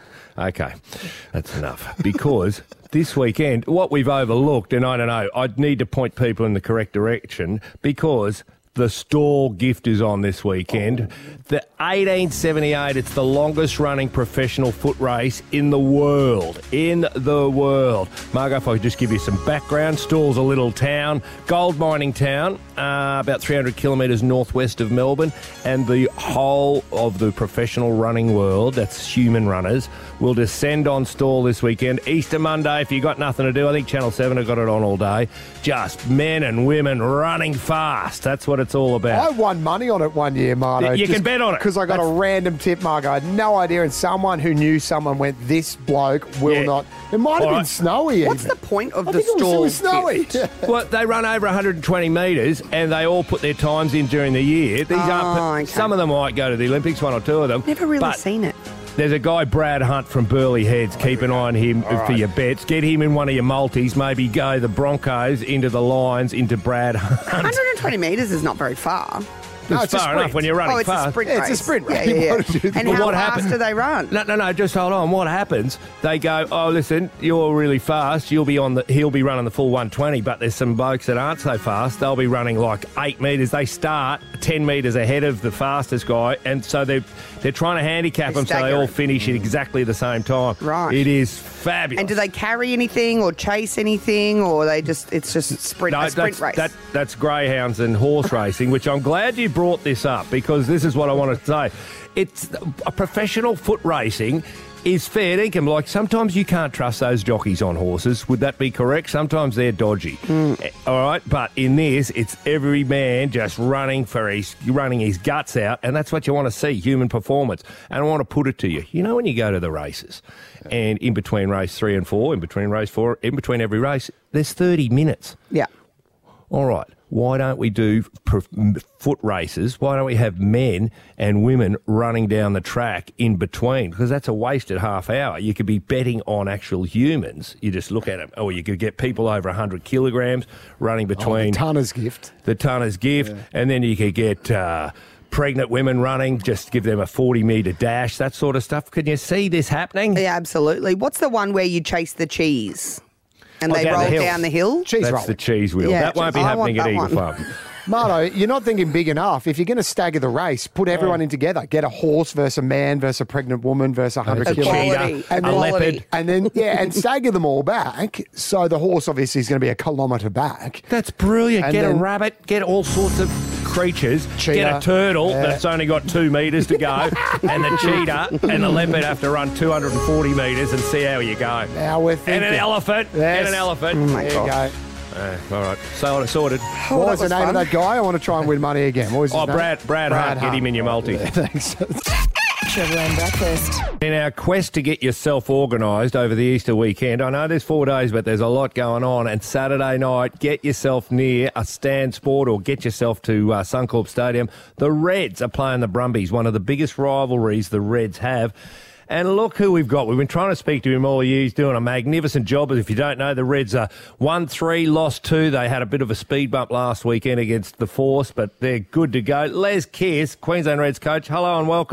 Okay, that's enough. Because this weekend, what we've overlooked, and I don't know, I'd need to point people in the correct direction, because the Stall gift is on this weekend. The eighteen seventy-eight, it's the longest running professional foot race in the world. In the world. Margo, if I could just give you some background. Stall's a little town, gold mining town, uh, about three hundred kilometres northwest of Melbourne, and the whole of the professional running world, that's human runners, will descend on Stall this weekend. Easter Monday, if you got nothing to do, I think Channel seven have got it on all day. Just men and women running fast. That's what it's all about. I won money on it one year, Marto. You can bet on it. Because I got That's- a random tip, Margo. I had no idea, and someone who knew someone went, this bloke will Yeah. not. It might have All been right. snowy. What's even. the point of I the think it was, it Stall was snowy. gift? Well, they run over one hundred twenty metres, and they all put their times in during the year. These Oh, aren't. okay. Some of them might go to the Olympics, one or two of them. Never really but seen it. There's a guy, Brad Hunt from Burleigh Heads. Keep an eye on him for your bets. Get him in one of your multis. Maybe go the Broncos into the Lions into Brad Hunt. one hundred twenty metres is not very far. No, It's it's a far sprint. enough when you're running Oh, it's fast. a sprint Yeah, race. it's a sprint race. Yeah, yeah, What yeah. did you- And But how what fast happens- do they run? No, no, no. Just hold on. What happens? They go, oh, listen, you're really fast. You'll be on the. He'll be running the full one twenty. But there's some blokes that aren't so fast. They'll be running like eight metres. They start ten metres ahead of the fastest guy, and so they they're trying to handicap They them so they stagger all it. finish at exactly the same time. Right. It is fabulous. And do they carry anything or chase anything, or they just it's just sprint No, a sprint that's, race? That, that's greyhounds and horse racing, which I'm glad you brought this up, because this is what I wanted to say. It's a professional foot racing is fair dinkum. Like, sometimes you can't trust those jockeys on horses. Would that be correct? Sometimes they're dodgy. Eh, All right, but in this, it's every man just running for his running his guts out, and that's what you want to see, human performance. And I want to put it to you. You know, when you go to the races, and in between race three and four, in between race four, in between every race, there's thirty minutes. yeah. All right, why don't we do pro- foot races? Why don't we have men and women running down the track in between? Because that's a wasted half hour. You could be betting on actual humans. You just look at them. Or you could get people over one hundred kilograms running Oh, the between Tunner's gift. the Tunner's gift, and then you could get uh, pregnant women running, just give them a forty metre dash, that sort of stuff. Can you see this happening? Yeah, absolutely. What's the one where you chase the cheese and Oh, they down the roll hill. down the hill? Cheese That's roll. the cheese wheel. Yeah, that won't be I happening want at that Eagle one. Farm. Marto, you're not thinking big enough. If you're going to stagger the race, put everyone in together. Get a horse versus a man versus a pregnant woman versus a hundred A kilograms. cheetah, And a then- leopard. And then, yeah, and stagger them all back. So the horse obviously is going to be a kilometre back. That's brilliant. And Get then- a rabbit, get all sorts of creatures. Cheetah. Get a turtle Yeah. that's only got two metres to go, and the cheetah and the leopard have to run two hundred forty metres, and see how you go. Now we're thinking. And an elephant. Yes. Get an elephant. Oh my There you God. go. Uh, all right. So sorted. Oh, what that was the was name fun. of that guy? I want to try and win money again. What was his Oh, name? Brad, Brad, Hunt. Get him in your multi. Yeah, thanks. Triple M Breakfast. In our quest to get yourself organised over the Easter weekend, I know there's four days, but there's a lot going on. And Saturday night, get yourself near a Stand Sport or get yourself to uh, Suncorp Stadium. The Reds are playing the Brumbies, one of the biggest rivalries the Reds have. And look who we've got. We've been trying to speak to him all year. He's doing a magnificent job. But if you don't know, the Reds are won three, lost two. They had a bit of a speed bump last weekend against the Force, but they're good to go. Les Kears, Queensland Reds coach, hello and welcome.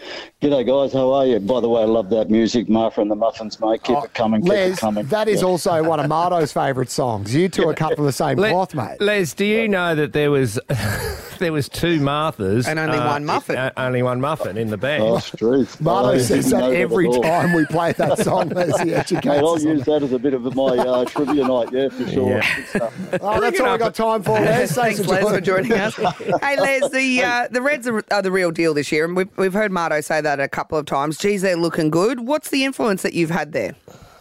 G'day, guys. How are you? By the way, I love that music. Martha and the Muffins, mate. Keep Oh, it coming. Keep Les, it coming. that is Yeah. also one of Marto's favourite songs. You two are cut from the same Le- cloth, mate. Les, do you know that there was there was two Marthas And only one muffin. uh, only one muffin in the band. Oh, true. Marto I says didn't that know that every at all. time we play that song, Les. He Mate, educates I'll us on use that as a bit of my uh, trivia night, yeah, for sure. Yeah. Good stuff. Oh, that's all I got time for, Les. Thanks, for Les, for joining. joining us. Hey, Les, the uh, the Reds are, are the real deal this year, and we've, we've heard Marto say that a couple of times. Geez, they're looking good. What's the influence that you've had there?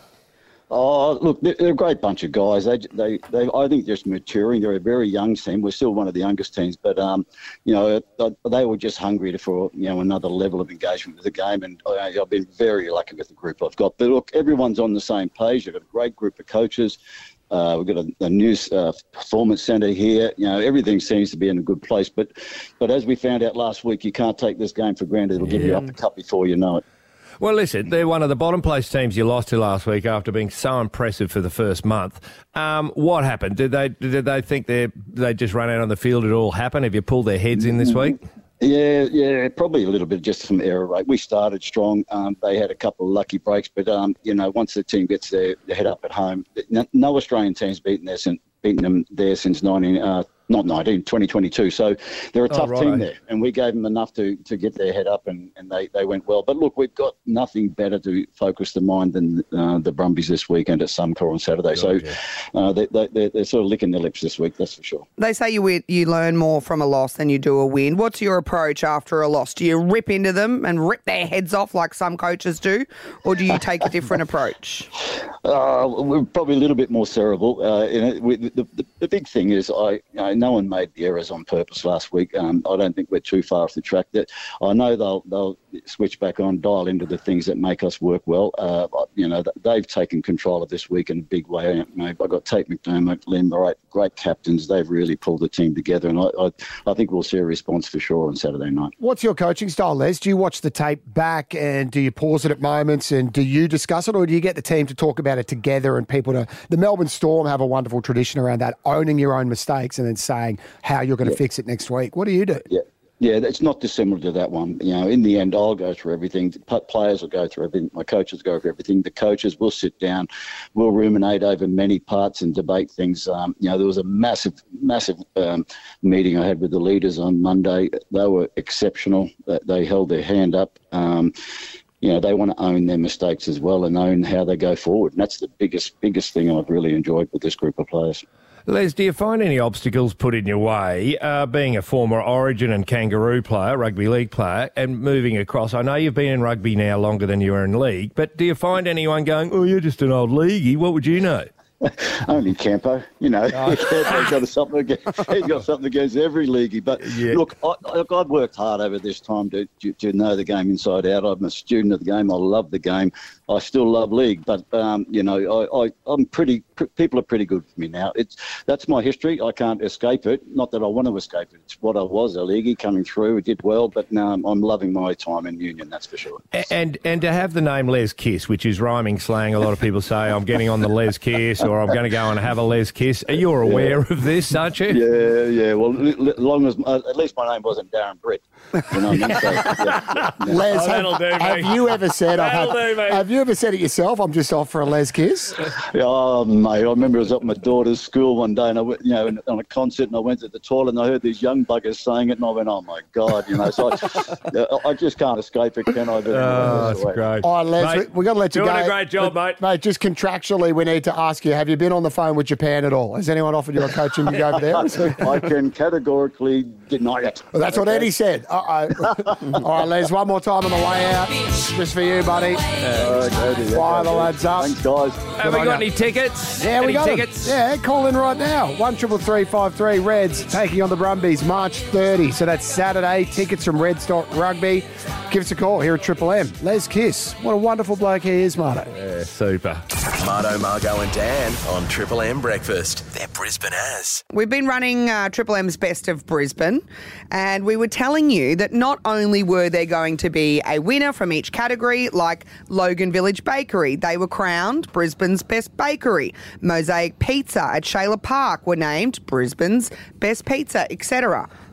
Oh, look, they're they're a great bunch of guys. They, they, they, I think just maturing. They're a very young team. We're still one of the youngest teams, but um, you know, they were just hungry for you know another level of engagement with the game, and I, I've been very lucky with the group I've got. But look, everyone's on the same page. You've got a great group of coaches. Uh, we've got a, a new uh, performance centre here. You know, everything seems to be in a good place. But, but as we found out last week, you can't take this game for granted. It'll give you up the cup before you know it. Well, listen, they're one of the bottom place teams you lost to last week after being so impressive for the first month. Um, what happened? Did they did they think they they just run out on the field? It all happened. Have you pulled their heads in this week? Yeah, yeah, probably a little bit just some error rate. We started strong. Um, they had a couple of lucky breaks, but um, you know, once the team gets their, their head up at home, no, no Australian team's beaten there since beaten them there since nineteen. Uh, not nineteen, twenty twenty-two. So they're a Oh, tough righto. team there, and we gave them enough to, to get their head up, and, and they, they went well. But look, we've got nothing better to focus the mind than uh, the Brumbies this weekend at Suncorp on Saturday. So uh, they, they, they're, they're sort of licking their lips this week, that's for sure. They say you win, you learn more from a loss than you do a win. What's your approach after a loss? Do you rip into them and rip their heads off like some coaches do, or do you take a different approach? Uh, we're probably a little bit more cerebral. Uh, you know, we, the, the, the big thing is, I you know, no one made the errors on purpose last week. Um, I don't think we're too far off the track. That I know they'll they'll switch back on, dial into the things that make us work well. Uh, you know, they've taken control of this week in a big way. You know, I've got Tate McDermott, Lim, great, great captains. They've really pulled the team together, and I, I I think we'll see a response for sure on Saturday night. What's your coaching style, Les? Do you watch the tape back and do you pause it at moments and do you discuss it, or do you get the team to talk about it together and people to... The Melbourne Storm have a wonderful tradition around that, owning your own mistakes and then saying how you're going to Yeah. fix it next week. What do you do? Yeah. Yeah, it's not dissimilar to that one. You know, in the end, I'll go through everything. The p- players will go through everything. My coaches go through everything. The coaches will sit down, will ruminate over many parts and debate things. Um, you know, there was a massive, massive um, meeting I had with the leaders on Monday. They were exceptional. They, they held their hand up. Um, you know, they want to own their mistakes as well and own how they go forward. And that's the biggest, biggest thing I've really enjoyed with this group of players. Les, do you find any obstacles put in your way, uh, being a former Origin and Kangaroo player, rugby league player, and moving across? I know you've been in rugby now longer than you were in league, but do you find anyone going, oh, you're just an old leaguey? What would you know? Only Campo, you know. Oh. he's got something against, he's got something against every leaguey. But Yeah. look, I, I- I've worked hard over this time to, to to know the game inside out. I'm a student of the game. I love the game. I still love league, but um, you know, I, I I'm pretty. Pr- people are pretty good for me now. It's that's my history. I can't escape it. Not that I want to escape it. It's what I was, a leaguey coming through. It did well, but now I'm, I'm loving my time in Union. That's for sure. A- And and to have the name Les Kiss, which is rhyming slang, a lot of people say, I'm getting on the Les Kiss, or I'm going to go and have a Les Kiss. Are you aware of this, aren't you? Yeah, yeah. Well, li- li- long as uh, at least my name wasn't Darren Britt. You know what I mean? So, yeah. Les, Oh, that'll have, do, mate. have you ever said, I've That'll had, do, mate. have you ever said it yourself, I'm just off for a Les Kiss? Yeah, oh, mate, I remember I was at my daughter's school one day, and I went, you know, on a concert, and I went to the toilet, and I heard these young buggers saying it, and I went, "Oh my God!" You know, so I, I just can't escape it, can I? But, Oh, that's great. All right, Les, Mate, we, we've got to let you doing go. a great job, But, mate. Mate, just contractually, we need to ask you, have you been on the phone with Japan at all? Has anyone offered you a coaching gig over there? I can categorically deny it. Well, that's what Okay? Eddie said. Uh-oh. All right, Les, one more time on the way out. Just for you, buddy. Okay, yeah, Fire the okay. lads up. Thanks, guys. Have we on got ya. any tickets? Yeah, we any got 'em. tickets? Yeah, call in right now. One triple three five three Reds taking on the Brumbies March thirtieth. So that's Saturday. Tickets from Red Stock Rugby. Give us a call here at Triple M. Les Kiss. What a wonderful bloke he is, Marto. Yeah, super. Marto, Margo and Dan on Triple M Breakfast. They're Brisbane as. We've been running uh, Triple M's Best of Brisbane, and we were telling you that not only were there going to be a winner from each category, like Logan Village Bakery, they were crowned Brisbane's Best Bakery. Mosaic Pizza at Shayla Park were named Brisbane's Best Pizza, et cetera. The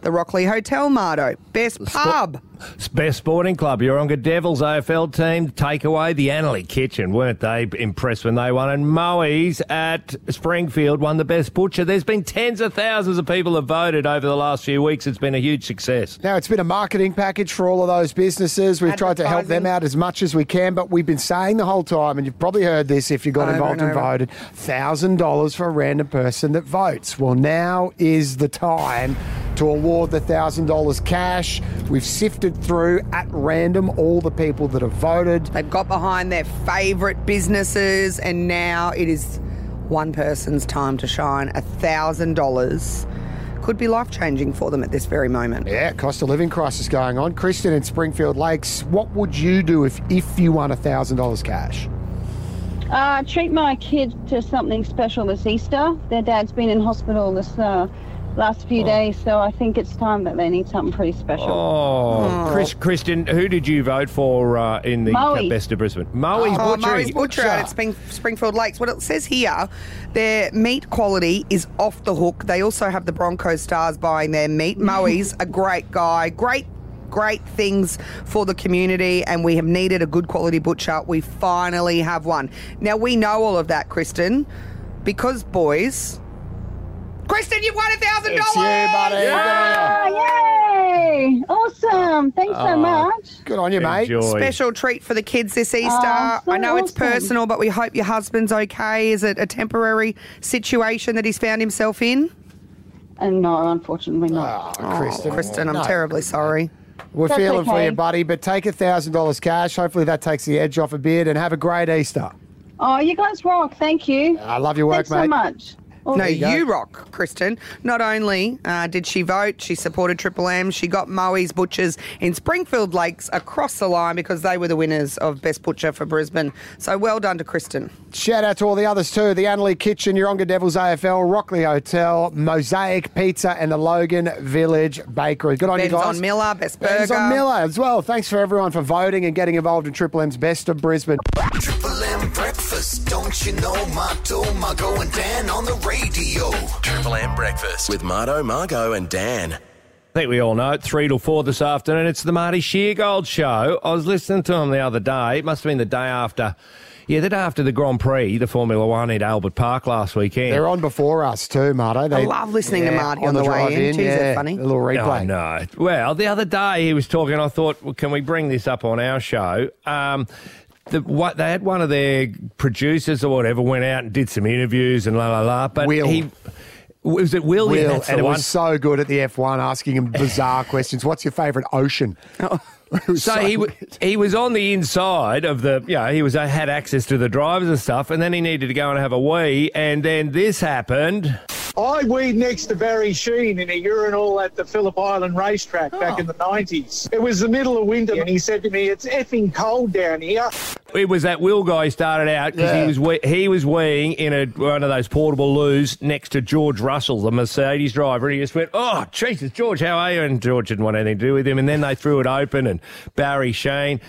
The Rockley Hotel, Mardo. Best pub. Best sporting club, Yeronga Devils A F L team, take away the Annerley Kitchen, weren't they impressed when they won? And Moe's at Springfield won the best butcher. There's been tens of thousands of people have voted over the last few weeks. It's been a huge success. Now, it's been a marketing package for all of those businesses. We've tried to help them out as much as we can, but we've been saying the whole time, and you've probably heard this if you got Over involved and and over. voted, one thousand dollars for a random person that votes. Well, now is the time to award the one thousand dollars cash. We've sifted through at random all the people that have voted. They've got behind their favourite businesses, and now it is one person's time to shine. one thousand dollars could be life-changing for them at this very moment. Yeah, cost of living crisis going on. Kristen in Springfield Lakes, what would you do if, if you won one thousand dollars cash? Uh, treat my kid to something special this Easter. Their dad's been in hospital this uh, last few days, so I think it's time that they need something pretty special. Oh, Chris, Kristen, who did you vote for uh, in the Moe. Best of Brisbane? Moe's Oh, Butchery. Moe's Butcher out at Spring, Springfield Lakes. What it says here, their meat quality is off the hook. They also have the Broncos stars buying their meat. Moe's a great guy, great great things for the community, and we have needed a good quality butcher. We finally have one. Now, we know all of that, Kristen, because, boys... Kristen, you've won one thousand dollars! It's you, buddy. Ah, yay! Awesome. Thanks so much. Good on you, mate. Enjoy. Special treat for the kids this Easter. Oh, so I know it's awesome. personal, but we hope your husband's okay. Is it a temporary situation that he's found himself in? And no, unfortunately not. Oh, Kristen. Kristen, I'm No. terribly sorry. We're That's feeling for okay. you, buddy, but take one thousand dollars cash. Hopefully that takes the edge off a bit, and have a great Easter. Oh, you guys rock. Thank you. I love your work, Thanks mate. so much. No, There you you, go. rock, Kristen. Not only uh, did she vote, she supported Triple M, she got Moe's Butchers in Springfield Lakes across the line because they were the winners of Best Butcher for Brisbane. So well done to Kristen. Shout out to all the others too. The Annerley Kitchen, Yeronga Devils A F L, Rockley Hotel, Mosaic Pizza, and the Logan Village Bakery. Good on you Ben's guys. on Miller, Best Ben's Burger. on Miller as well. Thanks for everyone for voting and getting involved in Triple M's Best of Brisbane. Triple M breakfast, don't you know? Marto, Margo, and Dan on the radio. Triple M Breakfast with Marto, Margo, and Dan. I think we all know it. Three till four this afternoon. It's the Marty Sheargold Show. I was listening to him the other day. It must have been the day after, yeah, the day after the Grand Prix, the Formula One at Albert Park last weekend. They're on before us too, Marto. They, I love listening to Marty on the way drive in. Geez, yeah, they're funny. A little replay. Oh, no. Well, the other day he was talking, I thought, well, can we bring this up on our show? Um, the, what, they had one of their producers or whatever went out and did some interviews and la la la. But Will. he was it Will? Yeah, Will, that's and the it one. was so good at the F one, asking him bizarre questions. What's your favourite ocean? It was So, he w- weird. he was on the inside of the, you know, he was uh, had access to the drivers and stuff, and then he needed to go and have a wee, and then this happened. I weed next to Barry Sheen in a urinal at the Phillip Island racetrack Oh. back in the nineties. It was the middle of winter, and he said to me, "It's effing cold down here." It was that Will guy started out because Yeah. he was we- he was weeing in a one of those portable loos next to George Russell, the Mercedes driver, and he just went, "Oh, Jesus, George, how are you?" And George didn't want anything to do with him, and then they threw it open, and Barry Sheen.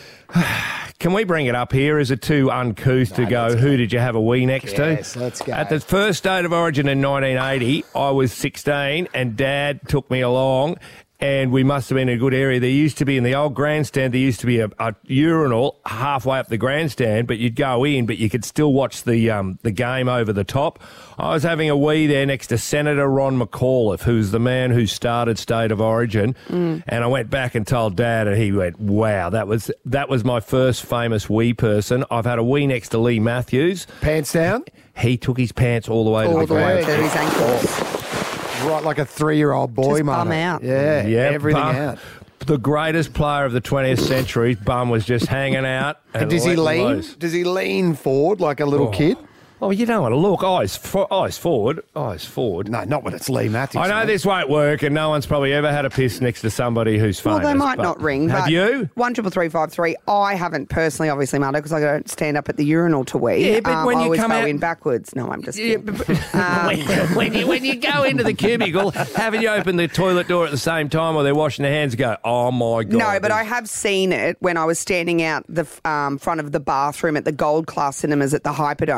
Can we bring it up here? Is it too uncouth to go, who did you have a wee next to? Yes, let's go. At the first State of Origin in nineteen eighty, I was sixteen and Dad took me along, and we must have been in a good area. There used to be, in the old grandstand, there used to be a, a urinal halfway up the grandstand, but you'd go in, but you could still watch the um, the game over the top. I was having a wee there next to Senator Ron McAuliffe, who's the man who started State of Origin, Mm. and I went back and told Dad, and he went, wow, that was that was my first famous wee person. I've had a wee next to Lee Matthews. Pants down? He took his pants all the way All to the, the way. grandstand. To his ankles. Right, like a three-year-old boy, Just bum Marto. out. Yeah, Yeah, everything bum. out. The greatest player of the twentieth century, bum was just hanging out. And, And does he letting lean? loose. Does he lean forward like a little Oh. kid? Oh, you don't want to look. Eyes, for, eyes forward. Eyes forward. No, not when it's Lee Matthews. I know mate. this won't work, and no one's probably ever had a piss next to somebody who's Well, famous. they might but- not ring. Have but you? One triple three five three. I haven't personally, obviously, Marta, because I don't stand up at the urinal to wee. Yeah, but um, when I you always come go out- in backwards. No, I'm just Yeah, kidding. but- when, when you when you go into the cubicle, haven't you opened the toilet door at the same time while they're washing their hands? And go, oh my god! No, but I have seen it when I was standing out the um, front of the bathroom at the Gold Class Cinemas at the Hyperdome,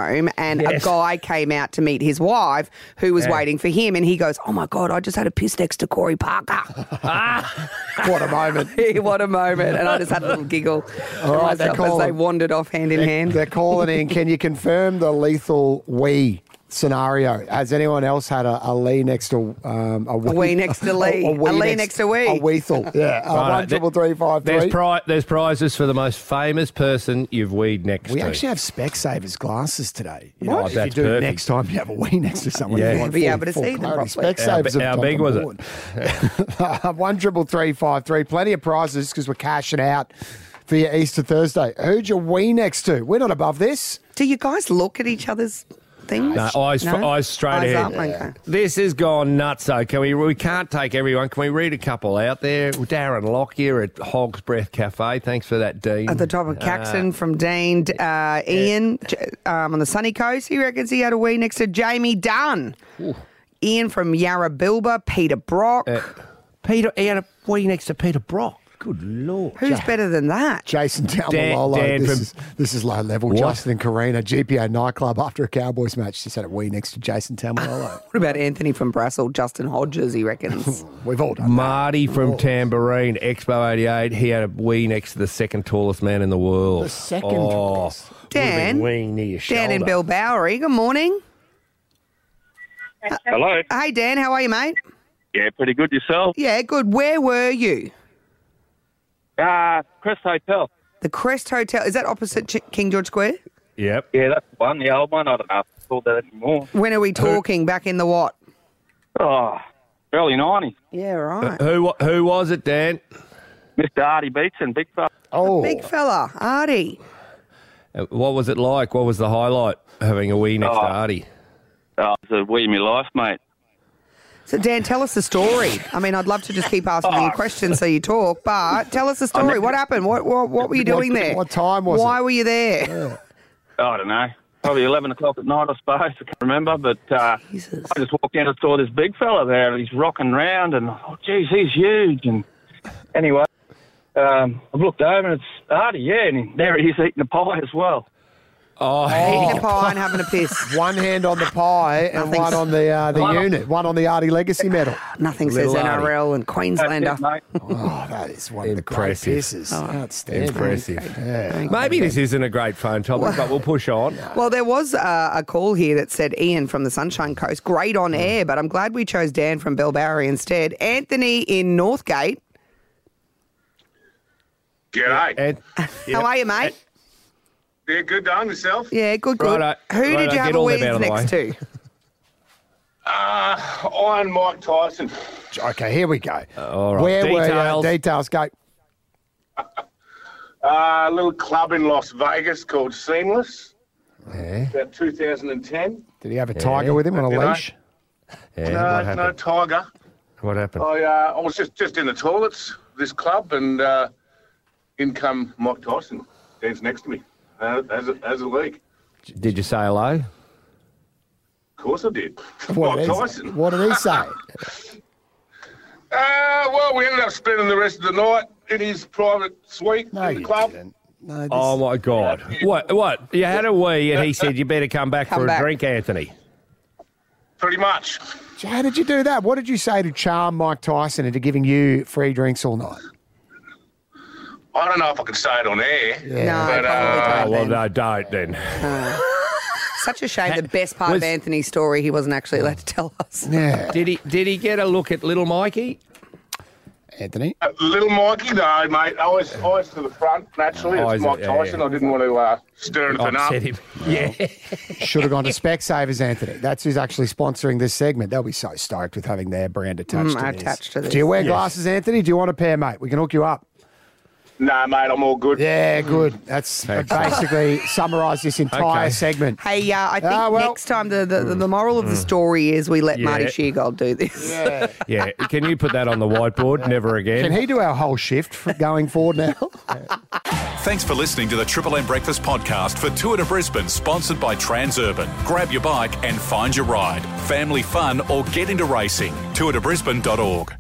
and Yes. a guy came out to meet his wife who was Yeah. waiting for him, and he goes, "Oh my God, I just had a piss next to Corey Parker." What a moment. What a moment. And I just had a little giggle All right, myself they're as calling- they wandered off hand in hand. They're calling in. Can you confirm the lethal wee scenario? Has anyone else had a, a Lee next to um, a wee? A wee next to Lee. A Lee next to wee. A weethal. Yeah. Uh, Right, one triple three five There's, three. pri- there's prizes for the most famous person you've weed next We to. actually have Specsavers glasses today. You What? know, if That's you do it perfect. next time, you have a wee next to someone. Yeah. you want Be full- able to full see them clarity. properly. Specsavers How, have how big jumped was on it? board. One triple three five three. Plenty of prizes because we're cashing out for your Easter Thursday. Who'd you wee next to? We're not above this. Do you guys look at each other's things? No, eyes, No? eyes straight Eyes ahead. up, okay. This has gone nuts, though. Can we? We can't take everyone. Can we read a couple out there? Darren Lockyer at Hog's Breath Cafe. Thanks for that, Dean. At the top of Caxton from Dean, uh, Ian J- um, on the sunny coast. He reckons he had a wee next to Jamie Dunn. Ian from Yarra Bilba, Peter Brock. Uh, Peter, he had a wee next to Peter Brock. Good Lord. Who's better than that? Jason Dan- Tamalolo. Dan This, from- is, this is low level. What? Justin and Karina, G P A nightclub after a Cowboys match. Just had a wee next to Jason Tamalolo. What about Anthony from Brassel, Justin Hodges, he reckons? We've all done Marty from Oh. Tambourine, Expo eighty-eight. He had a wee next to the second tallest man in the world. The second oh, tallest. Dan, wee near your Dan in shoulder. Bill Bowery. Good morning. Hello. Hey, Dan, how are you, mate? Yeah, pretty good yourself. Yeah, good. Where were you? Uh, Crest Hotel. The Crest Hotel. Is that opposite Ch- King George Square? Yep. Yeah, that's the one, the old one. I don't know if it's called that anymore. When are we talking? Back in the what? Oh, early nineties. Yeah, right. Who who was it, Dan? Mister Artie Beetson, big fella. Oh, Big fella, Artie. Uh, What was it like? What was the highlight having a wee next Oh. to Artie? Oh, it's a wee me life, mate. So, Dan, tell us the story. I mean, I'd love to just keep asking Oh. you questions so you talk, but tell us the story. What happened? What what, what were you doing What- there? what time was Why it? were you there? I don't know. Probably eleven o'clock at night, I suppose. I can't remember. But uh, I just walked in and saw this big fella there, and he's rocking round, and, oh, geez, he's huge. And anyway, um, I've looked over, and it's Artie, yeah, and there he is eating a pie as well. Oh, Eating a pie and having a piss. One hand on the pie and Nothing's- one on the uh, the One on- unit. One on the Artie Legacy medal. Nothing Little says Artie. N R L and Queenslander. That's it, mate. Oh, that is one of the great Impressive. pisses. Outstanding. Impressive. Yeah. Maybe this isn't a great phone topic, but we'll push on. Well, there was uh, a call here that said Ian from the Sunshine Coast, great on air, but I'm glad we chose Dan from Bell Bowery instead. Anthony in Northgate. G'day. And, How are you, mate? Yeah, good done yourself. Yeah, good, good. Righto. Who did Righto, you get have a all them wheeze out of the next way. to? Uh, Iron Mike Tyson. Okay, here we go. all right. Where Details. were you? Details, go. Uh, a little club in Las Vegas called Seamless. Yeah. About two thousand ten. Did he have a tiger with him on a You know? leash? Yeah, what no, no happened? tiger. What happened? I uh, I was just, just in the toilets, this club, and uh, in come Mike Tyson. Stands next to me. Uh, as, a, as a league. Did you say hello? Of course I did. What Mike did, he, Tyson. what did he say? Uh, well, we ended up spending the rest of the night in his private suite No, in the you club. didn't. No, this, Oh, my God. What? What? You had a wee and he said you better come back Come for back. a drink, Anthony. Pretty much. How did you do that? What did you say to charm Mike Tyson into giving you free drinks all night? I don't know if I can say it on air. No, but, probably uh, Oh, well, no, don't then. Such a shame. The best part Was- of Anthony's story, he wasn't actually allowed to tell us. Yeah. Did he Did he get a look at little Mikey? Anthony? Uh, little Mikey, no, mate. Eyes, eyes to the front, naturally. Eyes, It's Mike yeah, Tyson. yeah. I didn't want to uh, stir anything up. Upset him. Yeah. Should have gone to Specsavers, Anthony. That's who's actually sponsoring this segment. They'll be so stoked with having their brand attached Mm, to this. attached to this. Do you wear Yes. glasses, Anthony? Do you want a pair, mate? We can hook you up. No, mate, I'm all good. Yeah, good. That's Excellent. basically summarised this entire Okay. segment. Hey, uh, I think Ah, well. next time the, the, the moral of the story is we let Yeah. Marty Sheargold do this. Yeah. Yeah. Can you put that on the whiteboard? Never again. Can he do our whole shift for going forward now? Thanks for listening to the Triple M Breakfast podcast for Tour de Brisbane, sponsored by Transurban. Grab your bike and find your ride. Family fun or get into racing. tour de brisbane dot org.